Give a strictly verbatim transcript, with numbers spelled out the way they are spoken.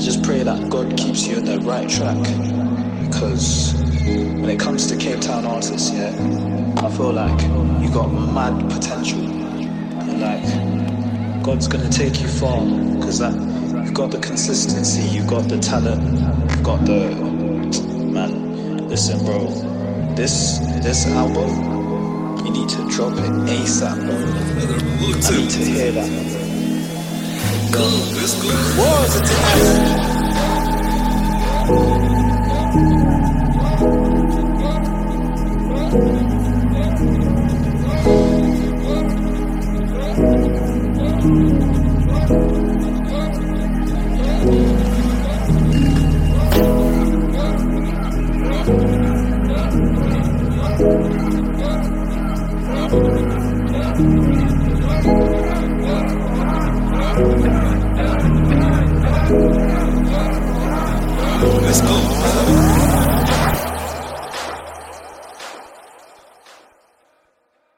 just pray that God keeps you on the right track, because when it comes to Cape Town artists, yeah, I feel like you got mad potential, and like God's gonna take you far, because that you've got the consistency, you've got the talent, you've got the man. Listen, bro, this this album, you need to drop it ASAP, bro. I need to hear that. Go, let's go. What's it tonight? Thank you.